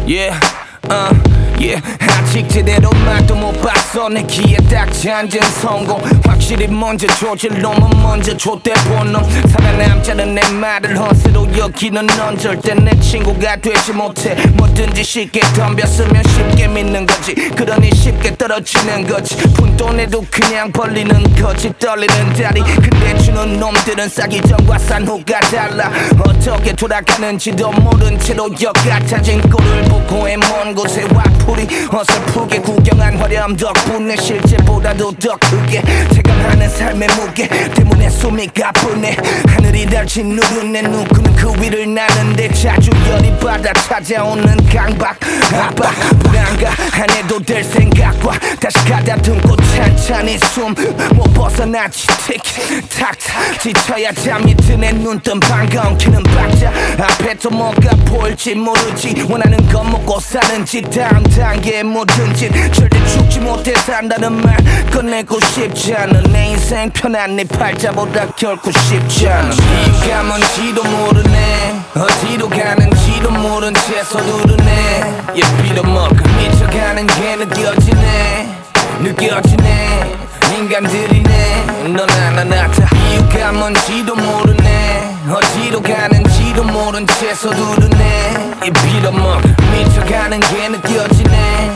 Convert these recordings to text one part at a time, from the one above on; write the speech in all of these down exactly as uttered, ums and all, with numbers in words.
Yeah, uh, yeah. 아직 제대로 맛도 못 봤어. 내 귀에 딱 젖은 성공. 확실히 먼저 저질러면 먼저 좆대본 놈. 살아남자는 내 말을 허세로 여기는 넌 절대 내 친구가 되지 못해. 뭐든지 쉽게 덤볐으면 쉽게 믿는 거지. 그러니 쉽게 떨어지는 거지. 푼돈에도 그냥 벌리는 거지. 떨리는 다리 근데 주는 놈들은 싸기 전과 산 후가 달라. 어떻게 돌아가는지도 모른 채로 역 같아진 꼴을 보고 먼 곳에 와풀이 어설프게 구경한 화려함 덕분에 실제보다도 더 크게 체감하는 삶의 무게 때문에 숨이 가쁘네. 하늘이 덜친 누르네. 누구는 그 위를 나는데 자주 열이 받아 찾아오는 강박 압박 불안가 안 해도 될 생각과 다시 가다듬고 찬찬히 숨 못 벗어나지 틱탁탁 지쳐야 잠이 드네. 눈뜬 반가운 키는 박자 앞에 또 뭐가 보일지 모르지. 원하는 건 먹고 사는지 다음 단계에 모든 짓 절대 죽지 못해 산다는 말 꺼내고 싶지 않아. 내 인생 편한 네 팔자보다 결코 쉽지 않아. 이유가 뭔지도 모르네. 어디로 가는지도 모른 채 서두르네. 얘 빌어먹어 미쳐가는 게 느껴지네. 느껴지네. 인간들이네. 넌 하나 나타. 이유가 뭔지도 모르네. 어디로 가는지도 모른 채 서두르네. 이 빌어먹어 미쳐가는 게 느껴지네.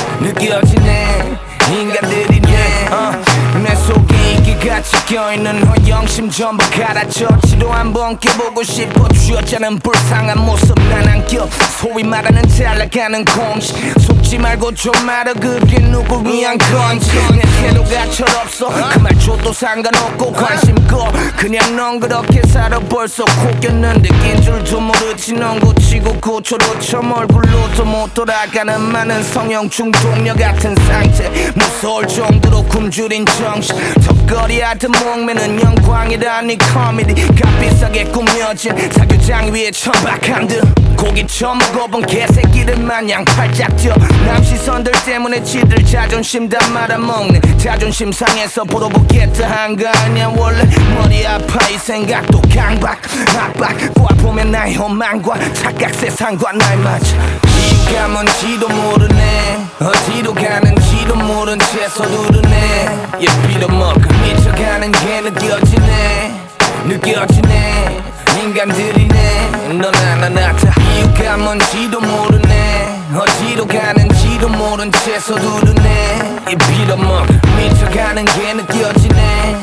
느껴지네. 인간들이네. uh, 내 속에 이기같이 껴있는 허영심 전부 갈아쳐. 지도 한번 껴보고 싶어. 쥐어짜는 불쌍한 모습 난 안 껴. 소위 말하는 잘 나가는 공식. 속지 말고 좀 말아. 그게 누굴 위한 건지. 내 태도가 철없어. 그 말 줘도 상관없고 관심 꺼. 그냥 넌 그렇게 살아. 벌써 코 꼈는데 낀 줄도 모르지. 넌 고치고 고초로 점 얼굴로도 못 돌아가는 많은 성형 중독녀 같은 상태. 무서울 정도로 굶주린 정신. 턱걸이하듯 목매는 영광이라니 코미디. 값비싸게 꾸며진 사교장 위에 천박한 듯 고기 처음 먹어본 개새끼들 마냥 팔짝 뛰어. 남 시선들 때문에 지들 자존심 다 말아먹는 자존심 상해서 보러보겠다 한 거 아냐. 원래 머리 아파 이 생각도 강박 압박 꼬아보면 나의 허망과 착각 세상과 날 맞아. 이유가 뭔지도 모르네. 어디로 가는지도 모른 채 서두르네. 얘 빌어먹어 미쳐가는 게 느껴지네. 느껴지네. 인간들이네. 넌 하나 나타. 이유가 뭔지도 모르네. 어디로 가는지도 모른 채 서두르네. 이 빌어먹어 미쳐가는 게 느껴지네.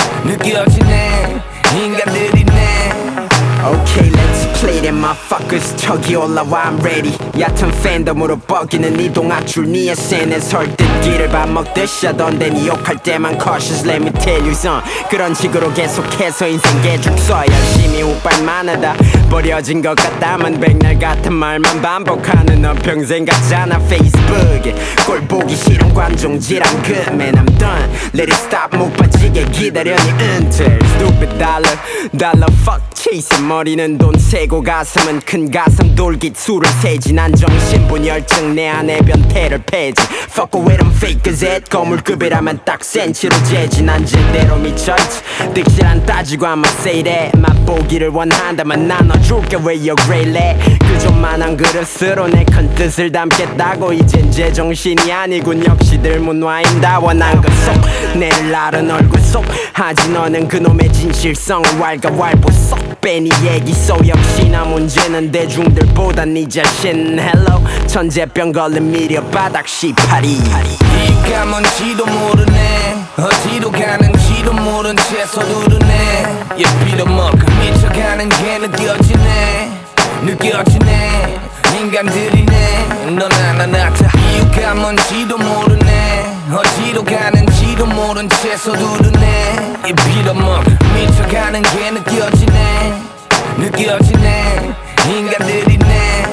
느껴지네. 인간들이네. Okay, let's play them motherfuckers. 저기 올라와 I'm ready. 얕은 팬덤으로 뻐기는 이 동학줄 네 에스엔엔 설득기를 밥 먹듯이 하던데 네 욕할 때만 cautious let me tell you son. 그런 식으로 계속해서 인생 개죽서 열심히 후발만 하다 버려진 것 같다만 백날 같은 말만 반복하는 너 평생 같잖아. 페이스북에 꼴 보기 싫은 관종지랑 그 Man I'm done let it stop. 목 빠지게 기다려니 은퇴 Stupid dollar dollar fuck chasing. 머리는 돈 세고 가슴은 큰 가슴 돌깃 술을 세지. 난 정신분 열정 내 안에 변태를 패지. Fuck with them fake gazette 거물급이라면 딱 센치로 재지. 난 제대로 미쳐있지 득실한 따지고 I'ma say that. 맛보기를 원한다면 나눠줄게 왜 you're great. 그 좀만한 그릇으로 내 큰 뜻을 담겠다고. 이젠 제정신이 아니군 역시 들문화인다. 원한 것 속 내를 나른 얼굴 속 하지. 너는 그놈의 진실성을 왈가왈부 쏙 빼니 얘기 속 역시나 문제는 대중들보다 네 자신. Hello 천재병 걸린 미려 바닥 시파리. 이유가 뭔지도 모르네. 어디로 가는지도 모른 채 서두르네. 얘 빌어먹어 미쳐가는 게 느껴지네. 느껴지네. 인간들이네. 넌 하나 나타. 이유가 뭔지도 모르네. 어디로 가는지도 모른 채 서두르네. 이 빌어먹어 미쳐가는 게 느껴지네. 느껴지네. 인간들이네.